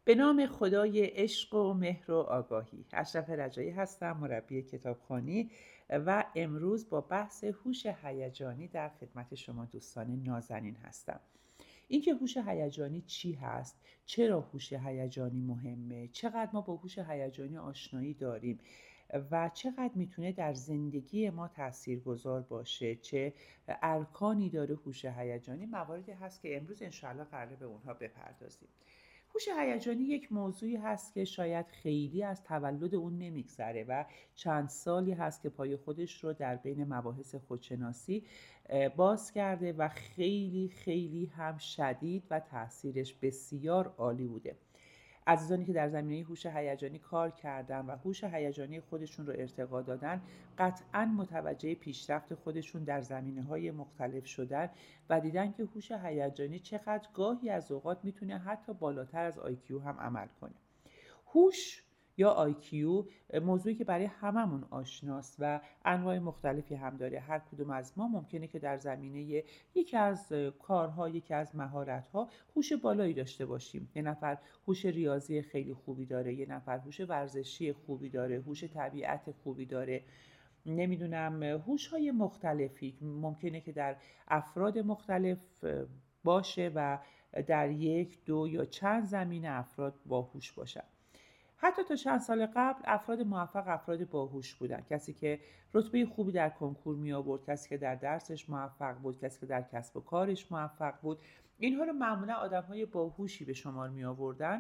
به نام خدای عشق و مهر و آگاهی. اشرف رجایی هستم، مربی کتابخوانی و امروز با بحث هوش هیجانی در خدمت شما دوستان نازنین هستم. اینکه هوش هیجانی چی هست؟ چرا هوش هیجانی مهمه؟ چقدر ما با هوش هیجانی آشنایی داریم و چقدر میتونه در زندگی ما تاثیرگذار باشه؟ چه ارکانی داره هوش هیجانی؟ مواردی هست که امروز انشاءالله قراره به اونها بپردازیم. هوش هیجانی یک موضوعی هست که شاید خیلی از تولد اون نمیگذره و چند سالی هست که پای خودش رو در بین مباحث خودشناسی باز کرده و خیلی خیلی هم شدید و تاثیرش بسیار عالی بوده. عزیزانی که در زمینه هوش هیجانی کار کردن و هوش هیجانی خودشون رو ارتقا دادن قطعاً متوجه پیشرفت خودشون در زمینه‌های مختلف شدن و دیدن که هوش هیجانی چقدر گاهی از اوقات میتونه حتی بالاتر از IQ هم عمل کنه. هوش یا IQ موضوعی که برای هممون آشناست و انواع مختلفی هم داره. هر کدوم از ما ممکنه که در زمینه یکی از کارها، یکی از مهارت‌ها هوش بالایی داشته باشیم. یه نفر هوش ریاضی خیلی خوبی داره، یه نفر هوش ورزشی خوبی داره، هوش طبیعت خوبی داره. نمیدونم هوش‌های مختلفی ممکنه که در افراد مختلف باشه و در یک، دو یا چند زمینه افراد باهوش باشن. حتی تا چند سال قبل افراد موفق افراد باهوش بودن. کسی که رتبه خوبی در کنکور می آورد، کسی که در درسش موفق بود، کسی که در کسب و کارش موفق بود، اینها رو معمولا آدم‌های باهوشی به شمار می آوردن.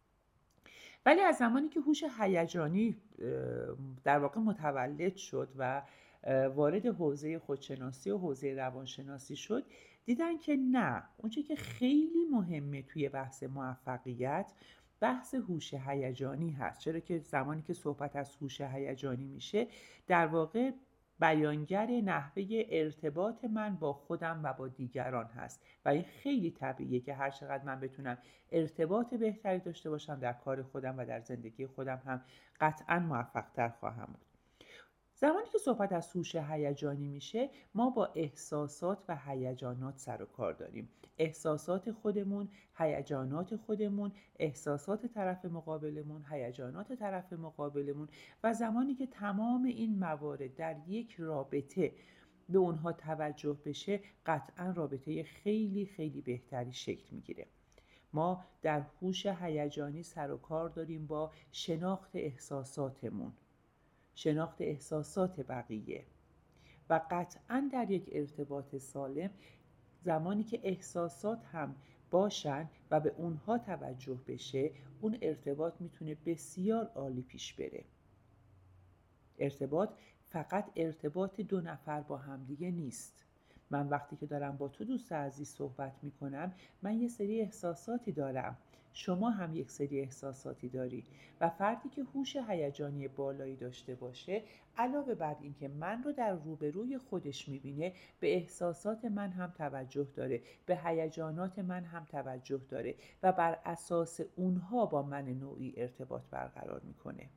ولی از زمانی که هوش هیجانی در واقع متولد شد و وارد حوزه خودشناسی و حوزه روانشناسی شد، دیدن که نه، اونچه که خیلی مهمه توی بحث موفقیت بحث هوش هیجانی هست. چرا که زمانی که صحبت از هوش هیجانی میشه در واقع بیانگر نحوه ارتباط من با خودم و با دیگران هست و این خیلی طبیعیه که هر چقدر من بتونم ارتباط بهتری داشته باشم در کار خودم و در زندگی خودم هم قطعاً موفق‌تر خواهم بود. زمانی که صحبت از هوش هیجانی میشه ما با احساسات و هیجانات سر و کار داریم. احساسات خودمون، هیجانات خودمون، احساسات طرف مقابلمون، هیجانات طرف مقابلمون و زمانی که تمام این موارد در یک رابطه به اونها توجه بشه قطعاً رابطه خیلی خیلی بهتری شکل میگیره. ما در هوش هیجانی سر و کار داریم با شناخت احساساتمون، شناخت احساسات بقیه و قطعاً در یک ارتباط سالم زمانی که احساسات هم باشن و به اونها توجه بشه اون ارتباط میتونه بسیار عالی پیش بره. ارتباط فقط ارتباط دو نفر با همدیگه نیست. من وقتی که دارم با تو دوست عزیز صحبت میکنم من یه سری احساساتی دارم، شما هم یک سری احساساتی داری و فردی که هوش هیجانی بالایی داشته باشه علاوه بر این که من رو در روبروی خودش میبینه به احساسات من هم توجه داره، به هیجانات من هم توجه داره و بر اساس اونها با من نوعی ارتباط برقرار میکنه.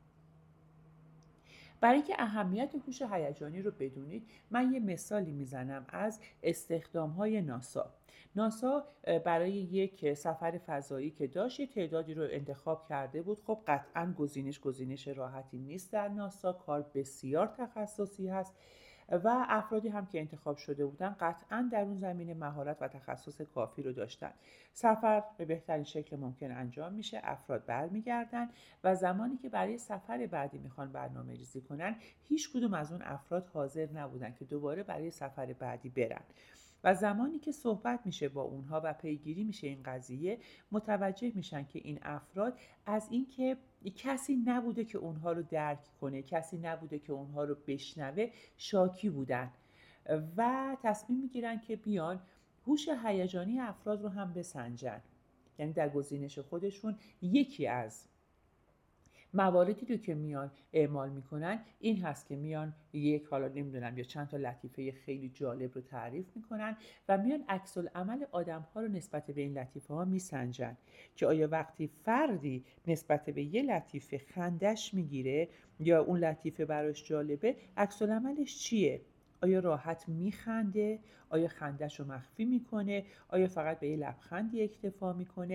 برای اینکه اهمیت هوش هیجانی رو بدونید من یه مثالی میزنم از استخدام‌های ناسا برای یک سفر فضایی که داشت یه تعدادی رو انتخاب کرده بود. خب قطعاً گزینش راحتی نیست. در ناسا کار بسیار تخصصی هست و افرادی هم که انتخاب شده بودن قطعاً در اون زمینه مهارت و تخصص کافی رو داشتن. سفر به بهترین شکل ممکن انجام میشه، افراد برمیگردن و زمانی که برای سفر بعدی میخوان برنامه ریزی کنن هیچ کدوم از اون افراد حاضر نبودن که دوباره برای سفر بعدی برن و زمانی که صحبت میشه با اونها و پیگیری میشه این قضیه متوجه میشن که این افراد از اینکه کسی نبوده که اونها رو درک کنه، کسی نبوده که اونها رو بشنوه شاکی بودن و تصمیم میگیرن که بیان هوش هیجانی افراد رو هم بسنجن. یعنی در گزینش خودشون یکی از مواردی رو که میان اعمال میکنن این هست که میان یک حالا نمیدونم یا چند تا لطیفه خیلی جالب رو تعریف میکنن و میان عکس العمل آدم ها رو نسبت به این لطیفه ها میسنجن که آیا وقتی فردی نسبت به یه لطیفه خندش میگیره یا اون لطیفه براش جالبه عکس العملش چیه؟ آیا راحت میخنده؟ آیا خندش رو مخفی میکنه؟ آیا فقط به یه لبخندی اکتفا میکنه؟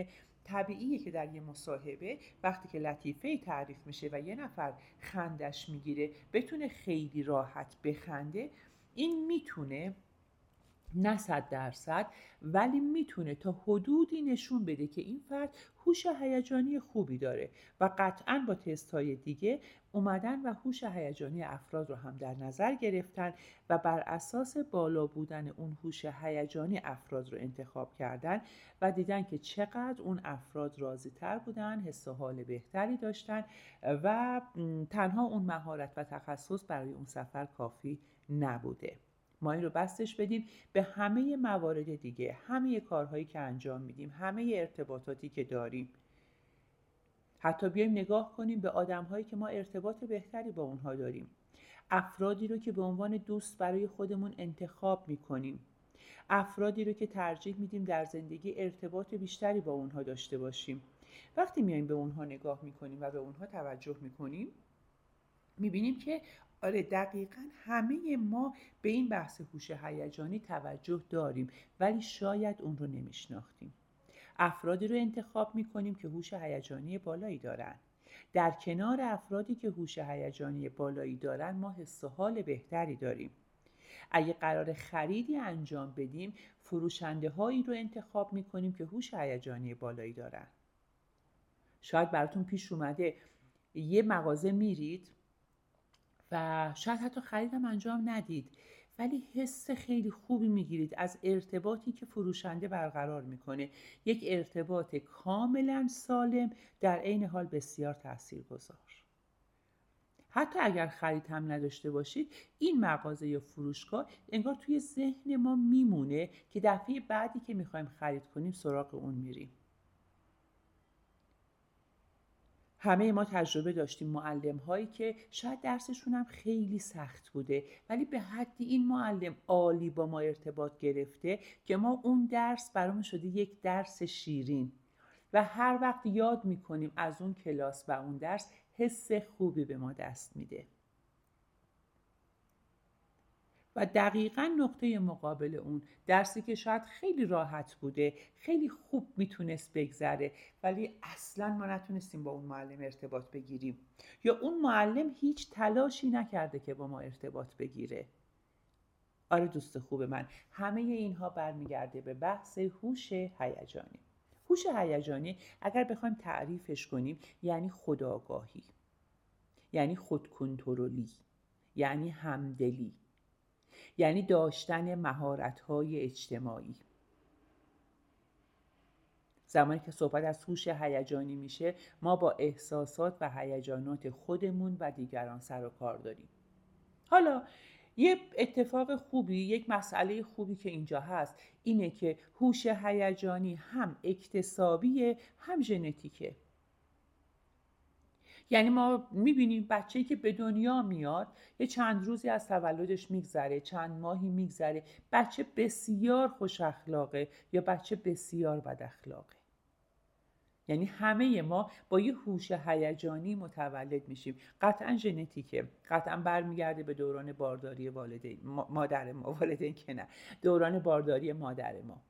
طبیعیه که در یه مصاحبه وقتی که لطیفه تعریف میشه و یه نفر خندش میگیره بتونه خیلی راحت بخنده. این میتونه نه 100%، ولی میتونه تا حدودی نشون بده که این فرد هوش هیجانی خوبی داره و قطعاً با تست‌های دیگه اومدن و هوش هیجانی افراد رو هم در نظر گرفتن و بر اساس بالا بودن اون هوش هیجانی افراد رو انتخاب کردن و دیدن که چقدر اون افراد راضی‌تر بودن، حس و حال بهتری داشتن و تنها اون مهارت و تخصص برای اون سفر کافی نبوده. ما این رو بستش بدیم به همه موارد دیگه، همه کارهایی که انجام میدیم، همه ارتباطاتی که داریم. حتی بیایم نگاه کنیم به آدم‌هایی که ما ارتباط بهتری با اونها داریم، افرادی رو که به عنوان دوست برای خودمون انتخاب میکنیم، افرادی رو که ترجیح میدیم در زندگی ارتباط بیشتری با اونها داشته باشیم. وقتی میایم به اونها نگاه میکنیم و به اونها توجه میکنیم میبینیم که آره دقیقاً همه ما به این بحث هوش هیجانی توجه داریم ولی شاید اون رو نمیشناختیم. افرادی رو انتخاب میکنیم که هوش هیجانی بالایی دارن. در کنار افرادی که هوش هیجانی بالایی دارن ما حس و حال بهتری داریم. اگه قرار خریدی انجام بدیم فروشنده هایی رو انتخاب میکنیم که هوش هیجانی بالایی دارن. شاید براتون پیش اومده یه مغازه میرید و شاید حتی خریدم انجام ندید ولی حس خیلی خوبی میگیرید از ارتباطی که فروشنده برقرار میکنه، یک ارتباط کاملا سالم در عین حال بسیار تاثیرگذار. حتی اگر خرید هم نداشته باشید این مغازه یا فروشگاه انگار توی ذهن ما میمونه که دفعه بعدی که میخوایم خرید کنیم سراغ اون میریم. همه ما تجربه داشتیم معلم هایی که شاید درسشون هم خیلی سخت بوده ولی به حدی این معلم عالی با ما ارتباط گرفته که ما اون درس برامون شده یک درس شیرین و هر وقت یاد میکنیم از اون کلاس و اون درس حس خوبی به ما دست میده. و دقیقاً نقطه مقابل اون درسی که شاید خیلی راحت بوده، خیلی خوب میتونست بگذره ولی اصلاً ما نتونستیم با اون معلم ارتباط بگیریم یا اون معلم هیچ تلاشی نکرده که با ما ارتباط بگیره. آره دوست خوب من، همه اینها برمیگرده به بحث هوش هیجانی. هوش هیجانی اگر بخوایم تعریفش کنیم یعنی خودآگاهی، یعنی خودکنترلی، یعنی همدلی، یعنی داشتن مهارت‌های اجتماعی. زمانی که صحبت از هوش هیجانی میشه ما با احساسات و هیجانات خودمون و دیگران سر و کار داریم. حالا یه اتفاق خوبی، یک مسئله خوبی که اینجا هست اینه که هوش هیجانی هم اکتسابیه هم ژنتیکه. یعنی ما میبینیم بچه‌ای که به دنیا میاد یه چند روزی از تولدش میگذره، چند ماهی میگذره، بچه بسیار خوش اخلاقه یا بچه بسیار بد اخلاقه. یعنی همه ما با یه هوش هیجانی متولد میشیم. قطعا ژنتیکه، قطعا برمیگرده به دوران بارداری والدین مادر ما، والدین که نه، دوران بارداری مادر ما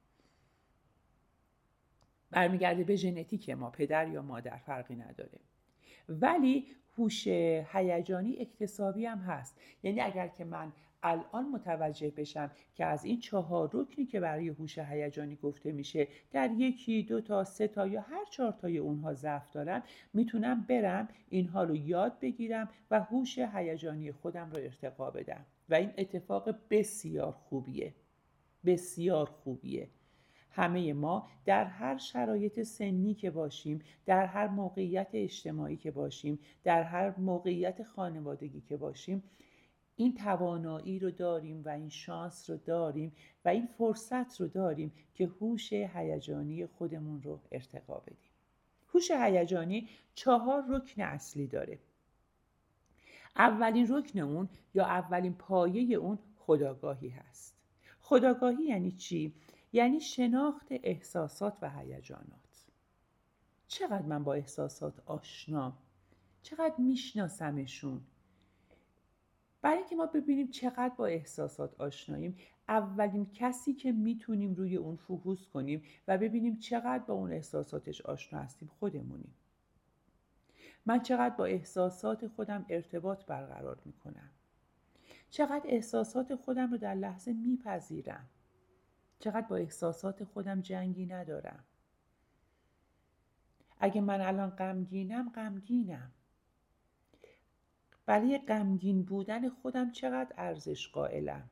برمیگرده به ژنتیک ما، پدر یا مادر فرقی نداره. ولی هوش هیجانی اکتسابی هم هست. یعنی اگر که من الان متوجه بشم که از این 4 رکنی که برای هوش هیجانی گفته میشه در 1 2 تا 3 تا یا هر 4 تای اونها ضعف دارم، میتونم برم اینها رو یاد بگیرم و هوش هیجانی خودم رو ارتقا بدم و این اتفاق بسیار خوبیه، بسیار خوبیه. همه ما در هر شرایط سنی که باشیم، در هر موقعیت اجتماعی که باشیم، در هر موقعیت خانوادگی که باشیم این توانایی رو داریم و این شانس رو داریم و این فرصت رو داریم که هوش هیجانی خودمون رو ارتقا بدیم. هوش هیجانی 4 رکن اصلی داره. اولین رکن اون یا اولین پایه اون خودآگاهی هست. خودآگاهی یعنی چی؟ یعنی شناخت احساسات و هیجانات. چقدر من با احساسات آشنام؟ چقدر میشناسمشون؟ برای اینکه ما ببینیم چقدر با احساسات آشناییم اولین کسی که میتونیم روی اون فوکوس کنیم و ببینیم چقدر با اون احساساتش آشنا هستیم خودمونیم. من چقدر با احساسات خودم ارتباط برقرار میکنم، چقدر احساسات خودم رو در لحظه میپذیرم، چقدر با احساسات خودم جنگی ندارم. اگه من الان غمگینم، برای غمگین بودن خودم چقدر ارزش قائلم.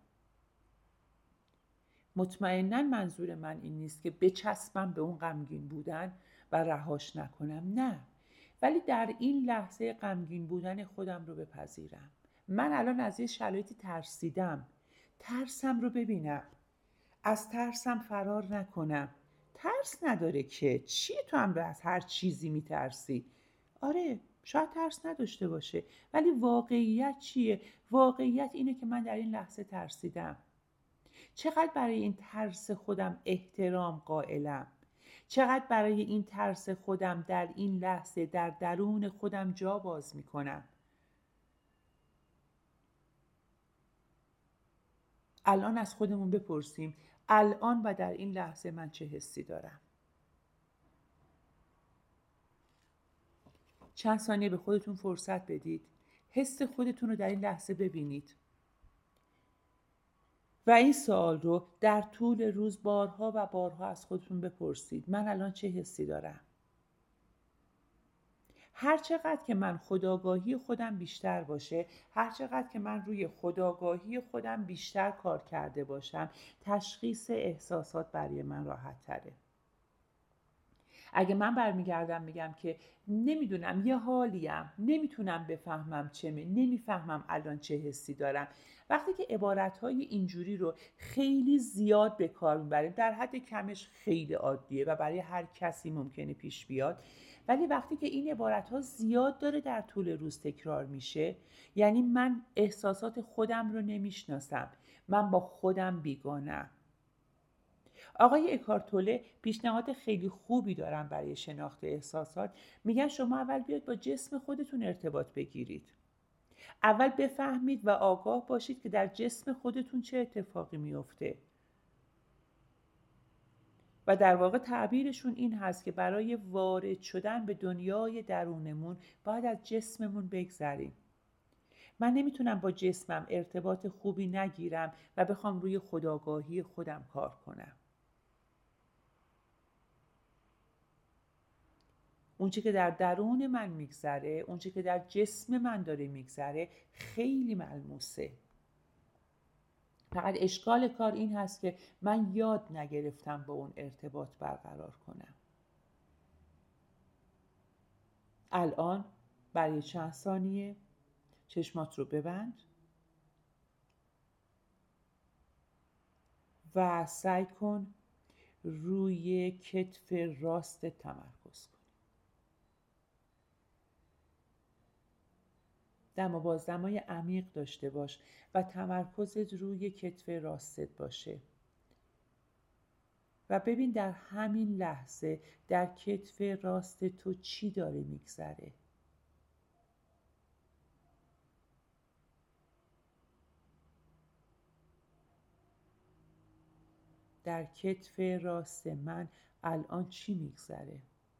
مطمئناً منظور من این نیست که بچسبم به اون غمگین بودن و رهاش نکنم، نه، ولی در این لحظه غمگین بودن خودم رو بپذیرم. من الان از یه شرایطی ترسیدم، ترسم رو ببینم، از ترسم فرار نکنم. ترس نداره که، چیه تو هم از هر چیزی میترسی؟ آره، شاید ترس نداشته باشه، ولی واقعیت چیه؟ واقعیت اینه که من در این لحظه ترسیدم. چقدر برای این ترس خودم احترام قائلم، چقدر برای این ترس خودم در این لحظه در درون خودم جا باز میکنم. الان از خودمون بپرسیم الان و در این لحظه من چه حسی دارم؟ چند ثانیه به خودتون فرصت بدید، حس خودتون رو در این لحظه ببینید و این سوال رو در طول روز بارها و بارها از خودتون بپرسید. من الان چه حسی دارم؟ هر چقدر که من خودآگاهی خودم بیشتر باشه، هر چقدر که من روی خودآگاهی خودم بیشتر کار کرده باشم، تشخیص احساسات برای من راحت تره. اگه من برمیگردم میگم که نمیدونم یه حالیم، نمیتونم بفهمم نمیفهمم الان چه حسی دارم، وقتی که عبارتهای اینجوری رو خیلی زیاد به کار میبریم، در حد کمش خیلی عادیه و برای هر کسی ممکنه پیش بیاد، ولی وقتی که این عبارتها زیاد داره در طول روز تکرار میشه، یعنی من احساسات خودم رو نمیشناسم، من با خودم بیگانه‌ام. آقای اکارت توله پیشنهاد خیلی خوبی دارن برای شناخت احساسات. میگن شما اول بیاید با جسم خودتون ارتباط بگیرید. اول بفهمید و آگاه باشید که در جسم خودتون چه اتفاقی میفته. و در واقع تعبیرشون این هست که برای وارد شدن به دنیای درونمون باید از جسممون بگذریم. من نمیتونم با جسمم ارتباط خوبی نگیرم و بخوام روی خودآگاهی خودم کار کنم. اونچه که در درون من میگذره، اونچه که در جسم من داره میگذره خیلی ملموسه. فقط اشکال کار این هست که من یاد نگرفتم با اون ارتباط برقرار کنم. الان برای چند ثانیه چشمات رو ببند و سعی کن روی کتف راست تمرکز کن. دم و بازدمای عمیق داشته باش و تمرکزت روی کتف راستت باشه و ببین در همین لحظه در کتف راست تو چی داره میگذره. در کتف راست من الان چی میگذره؟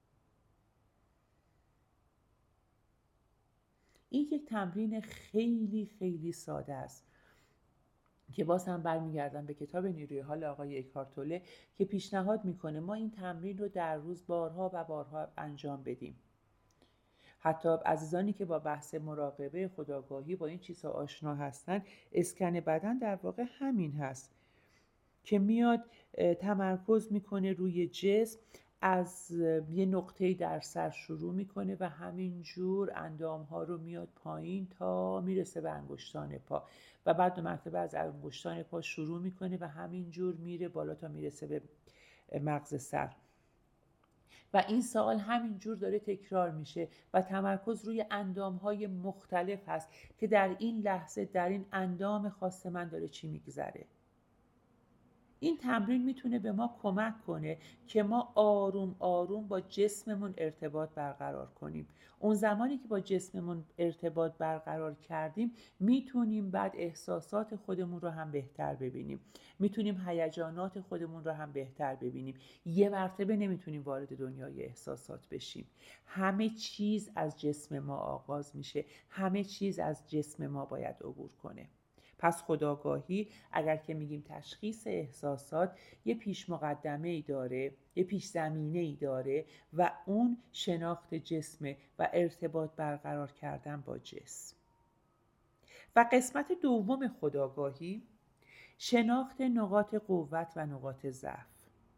این یک تمرین خیلی خیلی ساده است که باز هم برمیگردم به کتاب نیروی حال آقای اکارت توله که پیشنهاد میکنه ما این تمرین رو در روز بارها و بارها انجام بدیم. حتی عزیزانی که با بحث مراقبه خودآگاهی با این چیزها آشنا هستن، اسکن بدن در واقع همین هست که میاد تمرکز میکنه روی جسم، از یه نقطه‌ای در سر شروع میکنه و همینجور اندامها رو میاد پایین تا میرسه به انگشتان پا و بعد دو مرتبه از انگشتان پا شروع میکنه و همینجور میره بالا تا میرسه به مغز سر و این سوال همینجور داره تکرار میشه و تمرکز روی اندامهای مختلف هست که در این لحظه در این اندام خاص من داره چی میگذره. این تمرین میتونه به ما کمک کنه که ما آروم آروم با جسممون ارتباط برقرار کنیم. اون زمانی که با جسممون ارتباط برقرار کردیم میتونیم بعد احساسات خودمون رو هم بهتر ببینیم، میتونیم هیجانات خودمون رو هم بهتر ببینیم. یه مرتبه نمیتونیم وارد دنیای احساسات بشیم. همه چیز از جسم ما آغاز میشه، همه چیز از جسم ما باید عبور کنه. پس خودآگاهی اگر که میگیم تشخیص احساسات یه پیش مقدمه ای داره، یه پیش زمینه ای داره و اون شناخت جسمه و ارتباط برقرار کردن با جسم. و قسمت دوم خودآگاهی شناخت نقاط قوت و نقاط ضعف.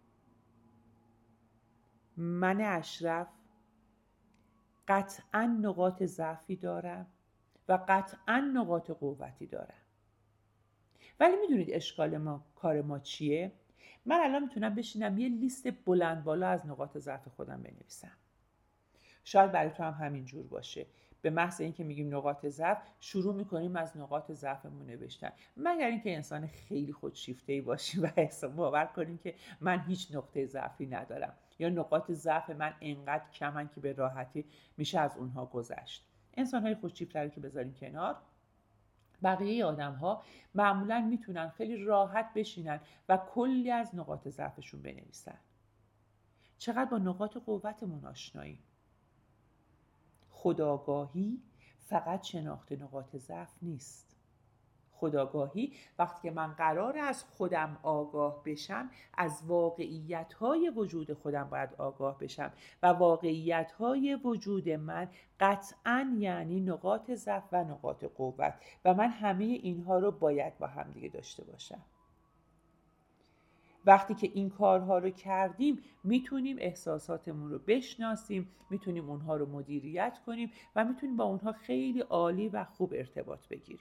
من اشرف قطعاً نقاط ضعفی دارم و قطعاً نقاط قوتی دارم. ولی میدونید اشکال کار ما چیه؟ من الان میتونم بشینم یه لیست بلند بالا از نقاط ضعف خودم بنویسم. شاید برای تو هم همین جور باشه. به محض اینکه میگیم نقاط ضعف شروع میکنیم از نقاط ضعفمون نوشتن، مگر اینکه انسان خیلی خودشیفته‌ای باشیم و حساب باور کنیم که من هیچ نقطه ضعفی ندارم یا نقاط ضعف من انقدر کمن که به راحتی میشه از اونها گذشت. انسان‌های خودشیفته رو که بذاریم کنار، بقیه آدم‌ها معمولاً میتونن خیلی راحت بشینن و کلی از نقاط ضعفشون بنویسن. چقدر با نقاط قوتمون آشناییم. خودآگاهی فقط شناخت نقاط ضعف نیست. خودآگاهی وقتی که من قراره از خودم آگاه بشم، از واقعیت‌های وجود خودم باید آگاه بشم و واقعیت‌های وجود من قطعاً یعنی نقاط ضعف و نقاط قوت و من همه اینها رو باید با هم دیگه داشته باشم. وقتی که این کارها رو کردیم میتونیم احساساتمون رو بشناسیم، میتونیم اونها رو مدیریت کنیم و میتونیم با اونها خیلی عالی و خوب ارتباط بگیریم.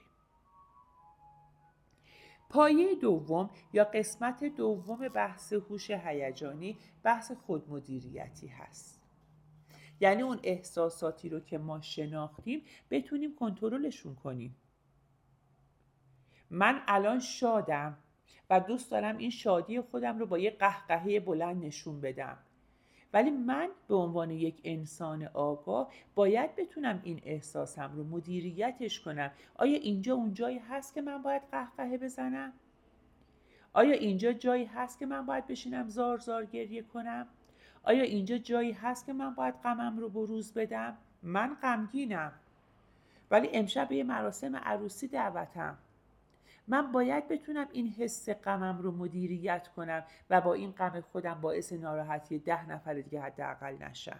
پایه دوم یا قسمت دوم بحث هوش هیجانی بحث خودمدیریتی هست. یعنی اون احساساتی رو که ما شناختیم بتونیم کنترلشون کنیم. من الان شادم و دوست دارم این شادی خودم رو با یه قهقهه بلند نشون بدم، ولی من به عنوان یک انسان آگاه باید بتونم این احساسم رو مدیریتش کنم. آیا اینجا اون جایی هست که من باید قهقهه بزنم؟ آیا اینجا جایی هست که من باید بشینم زار زار گریه کنم؟ آیا اینجا جایی هست که من باید غمم رو بروز بدم؟ من غمگینم ولی امشب به یه مراسم عروسی دعوتم. من باید بتونم این حس غمم رو مدیریت کنم و با این غم خودم باعث ناراحتی 10 نفر دیگه حداقل نشم.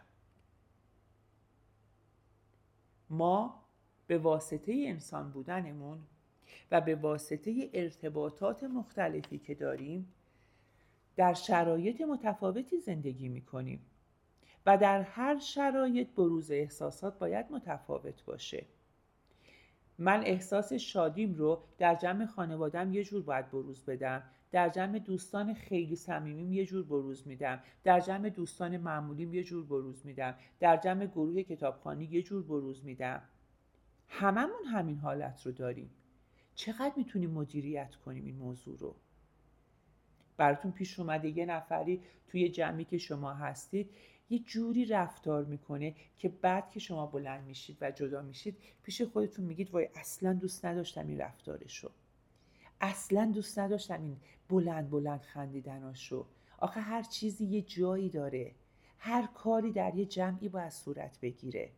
ما به واسطه انسان بودنمون و به واسطه ارتباطات مختلفی که داریم در شرایط متفاوتی زندگی میکنیم و در هر شرایط بروز احساسات باید متفاوت باشه. من احساس شادیم رو در جمع خانوادم یه جور باید بروز بدم، در جمع دوستان خیلی صمیمیم یه جور بروز میدم، در جمع دوستان معمولیم یه جور بروز میدم، در جمع گروه کتابخوانی یه جور بروز میدم. هممون همین حالت رو داریم. چقدر میتونیم مدیریت کنیم این موضوع رو؟ براتون پیش اومده یه نفری توی جمعی که شما هستید یه جوری رفتار میکنه که بعد که شما بلند میشید و جدا میشید پیش خودتون میگید وای اصلا دوست نداشتم این رفتارشو، اصلا دوست نداشتم این بلند بلند خندیدناشو. آخه هر چیزی یه جایی داره، هر کاری در یه جمعی باید صورت بگیره.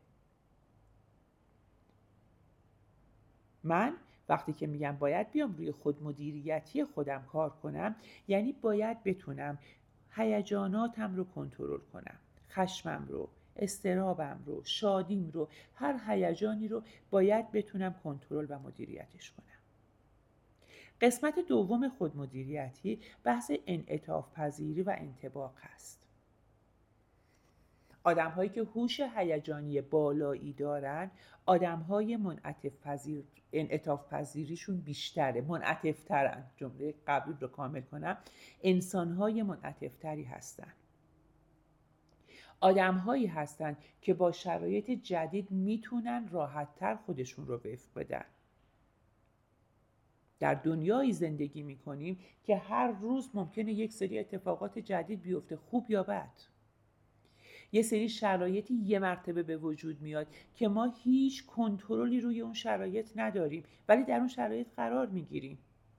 من وقتی که میگم باید بیام روی خودمدیریتی خودم کار کنم، یعنی باید بتونم هیجاناتم رو کنترل کنم، خشمم رو، اضطرابم رو، شادیم رو، هر هیجانی رو باید بتونم کنترل و مدیریتش کنم. قسمت دوم خودمدیریتی بحث انعطاف پذیری و انطباق هست. آدم‌هایی که هوش هیجانی بالایی دارن، آدم‌های انعطاف پذیریشون بیشتره، منعطف‌ترن. جمله قبلی رو کامل کنم، انسان‌های منعطف‌تری هستن. آدم‌هایی هستن که با شرایط جدید میتونن راحت‌تر خودشون رو وفق بدن. در دنیایی زندگی میکنیم که هر روز ممکنه یک سری اتفاقات جدید بیفته، خوب یا بد. یه سری شرایطی یه مرتبه به وجود میاد که ما هیچ کنترلی روی اون شرایط نداریم، ولی در اون شرایط قرار میگیریم.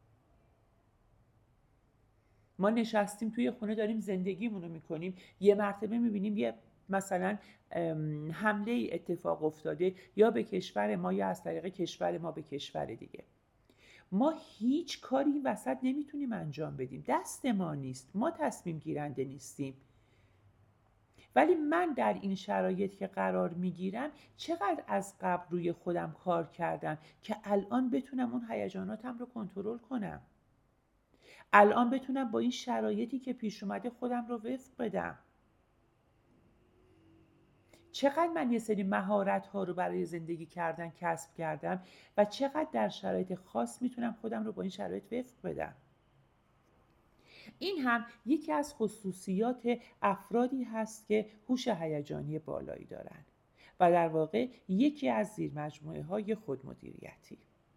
ما نشستیم توی خونه داریم زندگیمونو میکنیم، یه مرتبه میبینیم یه مثلا حمله اتفاق افتاده، یا به کشور ما یا از طریق کشور ما به کشور دیگه. ما هیچ کاری این وسط نمیتونیم انجام بدیم، دست ما نیست، ما تصمیم گیرنده نیستیم. ولی من در این شرایط که قرار میگیرم چقدر از قبل روی خودم کار کردم که الان بتونم اون هیجاناتم رو کنترل کنم، الان بتونم با این شرایطی که پیش اومده خودم رو وفق بدم. چقدر من یه سری مهارت‌ها رو برای زندگی کردن کسب کردم و چقدر در شرایط خاص میتونم خودم رو با این شرایط وفق بدم. این هم یکی از خصوصیات افرادی هست که هوش هیجانی بالایی دارن و در واقع یکی از زیرمجموعه‌های خودمدیریتی.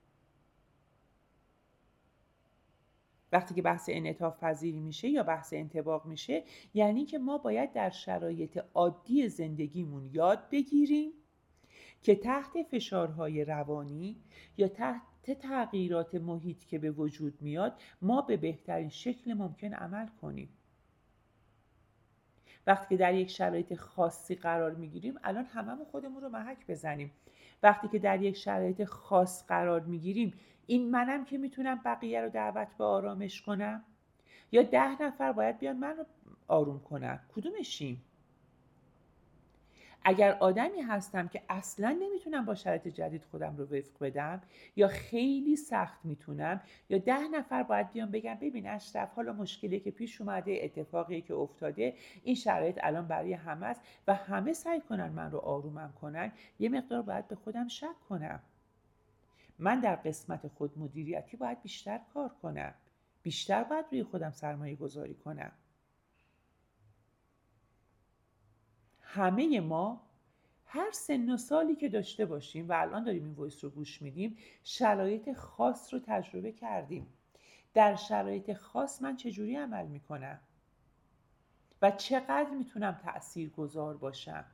وقتی که بحث انعطاف پذیری میشه یا بحث انطباق میشه، یعنی که ما باید در شرایط عادی زندگیمون یاد بگیریم که تحت فشارهای روانی یا تحت تغییرات محیط که به وجود میاد ما به بهترین شکل ممکن عمل کنیم. وقتی که در یک شرایط خاصی قرار میگیریم، الان هممون خودمون رو محک بزنیم. وقتی که در یک شرایط خاص قرار میگیریم، این منم که میتونم بقیه رو دعوت به آرامش کنم، یا 10 نفر باید بیان من رو آروم کنن؟ کدومشیم؟ اگر آدمی هستم که اصلا نمیتونم با شرایط جدید خودم رو وفق بدم یا خیلی سخت میتونم، یا 10 نفر باید بیان بگم ببین اشرف، حالا مشکلی که پیش اومده، اتفاقی که افتاده، این شرایط الان برای همه است و همه سعی کنن من رو آرومم کنن، یه مقدار باید به خودم شک کنم. من در قسمت خودمدیریتی باید بیشتر کار کنم، بیشتر باید روی خودم سرمایه گذاری کنم. همه ما هر سن و سالی که داشته باشیم و الان داریم این وایس رو گوش میدیم، شرایط خاص رو تجربه کردیم. در شرایط خاص من چجوری عمل میکنم و چقدر میتونم تأثیرگذار باشم.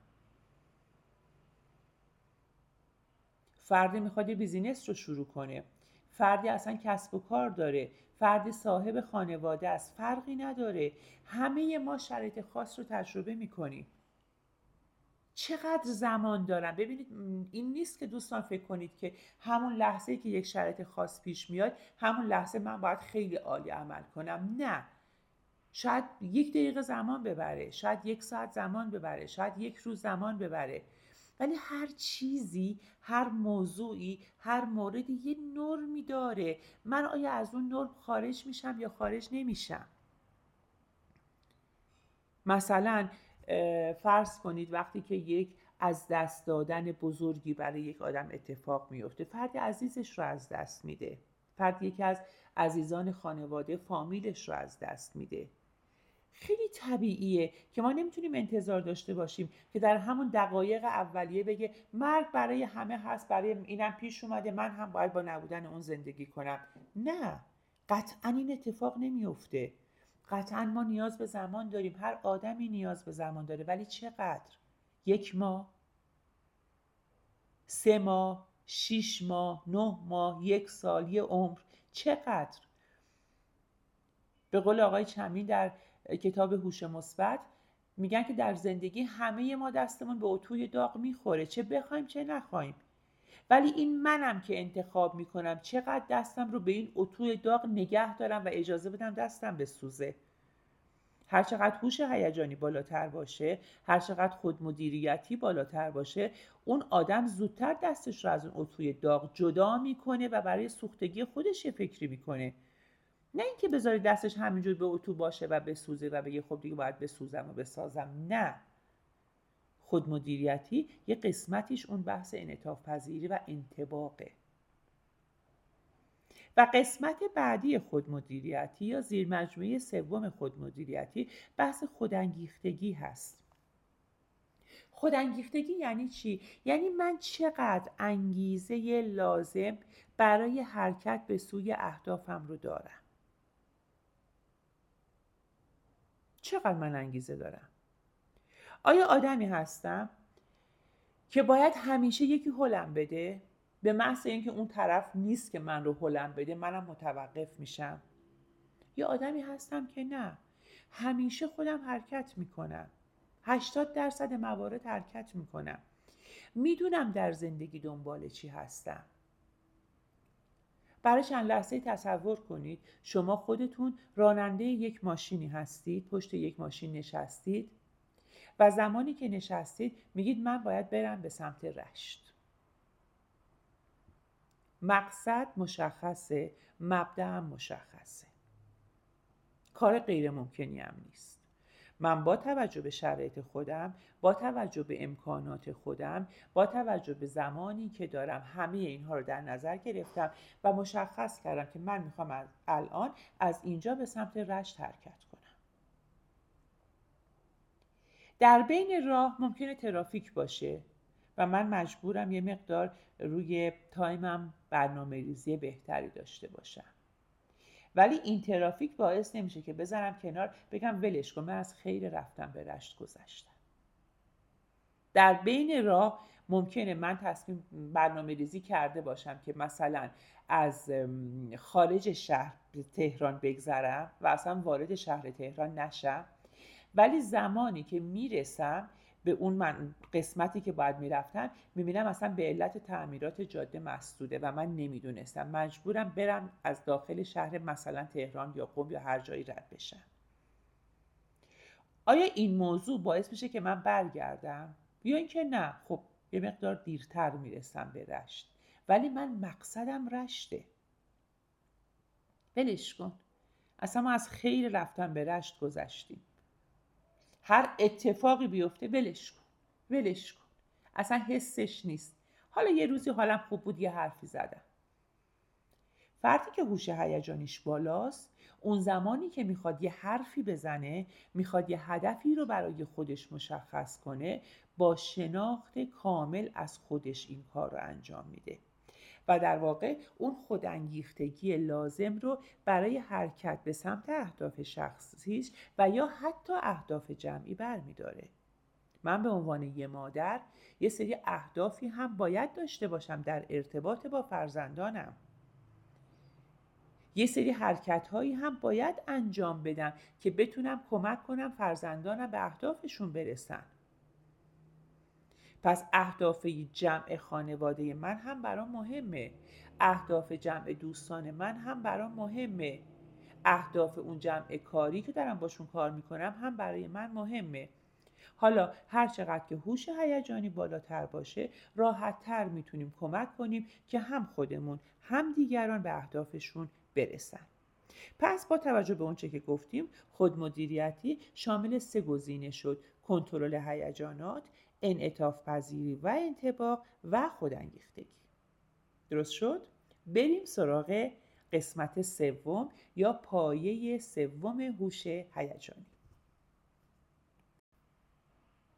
فردی میخواد یه بیزینس رو شروع کنه، فردی اصلا کسب و کار داره، فردی صاحب خانواده است، فرقی نداره. همه ما شرایط خاص رو تجربه میکنیم. چقدر زمان دارم؟ ببینید این نیست که دوستان فکر کنید که همون لحظه‌ای که یک شرایط خاص پیش میاد همون لحظه من باید خیلی عالی عمل کنم. نه، شاید 1 دقیقه زمان ببره، شاید 1 ساعت زمان ببره، شاید 1 روز زمان ببره، ولی هر چیزی، هر موضوعی، هر موردی یه نرمی داره. من آیا از اون نرم خارج میشم یا خارج نمیشم؟ مثلا فرض کنید وقتی که یک از دست دادن بزرگی برای یک آدم اتفاق میفته، فرد عزیزش رو از دست میده، فرد یکی از عزیزان خانواده فامیلش رو از دست میده. خیلی طبیعیه که ما نمیتونیم انتظار داشته باشیم که در همون دقایق اولیه بگه مرگ برای همه هست، برای اینم پیش اومده، من هم باید با نبودن اون زندگی کنم. نه، قطعا این اتفاق نمیفته. قطعا ما نیاز به زمان داریم، هر آدمی نیاز به زمان داره، ولی چقدر؟ 1 ماه، 3 ماه، 6 ماه، 9 ماه، 1 سال، 1 عمر؟ چقدر؟ به قول آقای چمین در کتاب هوش مثبت میگن که در زندگی همه ما دستمون به اتوی داغ میخوره، چه بخوایم چه نخوایم، ولی این منم که انتخاب میکنم چقدر دستم رو به این اتوی داغ نگه دارم و اجازه بدم دستم بسوزه. هر چقدر هوش هیجانی بالاتر باشه، هر چقدر خودمدیریتی بالاتر باشه، اون آدم زودتر دستش رو از اون اتوی داغ جدا میکنه و برای سوختگی خودش یه فکری میکنه. نه اینکه بذاری دستش همینجور به اتو باشه و بسوزه و بگه خب دیگه باید بسوزم و بسازم. نه، خودمدیریتی یه قسمتیش اون بحث انعطاف پذیری و انطباقه. و قسمت بعدی خودمدیریتی یا زیرمجموعه سوم خودمدیریتی بحث خودانگیختگی هست. خودانگیختگی یعنی چی؟ یعنی من چقدر انگیزه لازم برای حرکت به سوی اهدافم رو دارم. چقدر من انگیزه دارم؟ آیا آدمی هستم که باید همیشه یکی هلم بده؟ به محض اینکه اون طرف نیست که من رو هلم بده منم متوقف میشم؟ یا آدمی هستم که نه، همیشه خودم حرکت میکنم، 80% موارد حرکت میکنم، میدونم در زندگی دنبال چی هستم. برای چند لحظه تصور کنید شما خودتون راننده یک ماشینی هستید، پشت یک ماشین نشستید و زمانی که نشستید میگید من باید برم به سمت رشت. مقصد مشخصه، مبدأ مشخصه. کار غیر ممکنی هم نیست. من با توجه به شرایط خودم، با توجه به امکانات خودم، با توجه به زمانی که دارم همه اینها رو در نظر گرفتم و مشخص کردم که من میخوام الان از اینجا به سمت رشت حرکت کنم. در بین راه ممکنه ترافیک باشه و من مجبورم یه مقدار روی تایمم برنامه‌ریزی بهتری داشته باشم. ولی این ترافیک باعث نمیشه که بذارم کنار بگم ولش کن، من از خیر رفتم به رشت گذشتم. در بین راه ممکنه من تصمیم برنامه ریزی کرده باشم که مثلا از خارج شهر تهران بگذرم و اصلا وارد شهر تهران نشم، ولی زمانی که میرسم به اون قسمتی که باید میرفتم میبینم اصلا به علت تعمیرات جاده مسدوده و من نمیدونستم، مجبورم برم از داخل شهر مثلا تهران یا قم یا هر جایی رد بشم. آیا این موضوع باعث میشه که من برگردم؟ یا اینکه نه، خب یه مقدار دیرتر میرسم به رشت ولی من مقصدم رشته، ولش کن، اصلا ما از خیر رفتن به رشت گذشتیم، هر اتفاقی بیفته ولش کن، ولش کن، اصلا حسش نیست، حالا یه روزی حالم خوب بود یه حرفی زدم. فردی که هوش هیجانیش بالاست اون زمانی که میخواد یه حرفی بزنه، میخواد یه هدفی رو برای خودش مشخص کنه، با شناخت کامل از خودش این کار رو انجام میده و در واقع اون خودانگیختگی لازم رو برای حرکت به سمت اهداف شخصیش و یا حتی اهداف جمعی برمیداره. من به عنوان یه مادر یه سری اهدافی هم باید داشته باشم در ارتباط با فرزندانم، یه سری حرکت‌هایی هم باید انجام بدم که بتونم کمک کنم فرزندانم به اهدافشون برسن. پس اهداف جمع خانواده من هم برام مهمه، اهداف جمع دوستان من هم برام مهمه، اهداف اون جمع کاری که دارم باشون کار میکنم هم برای من مهمه. حالا هر چقدر که هوش هیجانی بالاتر باشه راحت‌تر میتونیم کمک کنیم که هم خودمون هم دیگران به اهدافشون برسن. پس با توجه به اونچه که گفتیم خودمدیریتی شامل 3 گزینه شد: کنترل هیجانات، انعطاف پذیری و انطباق و خودانگیختگی. درست شد؟ بریم سراغ قسمت سوم یا پایه سوم هوش هیجانی.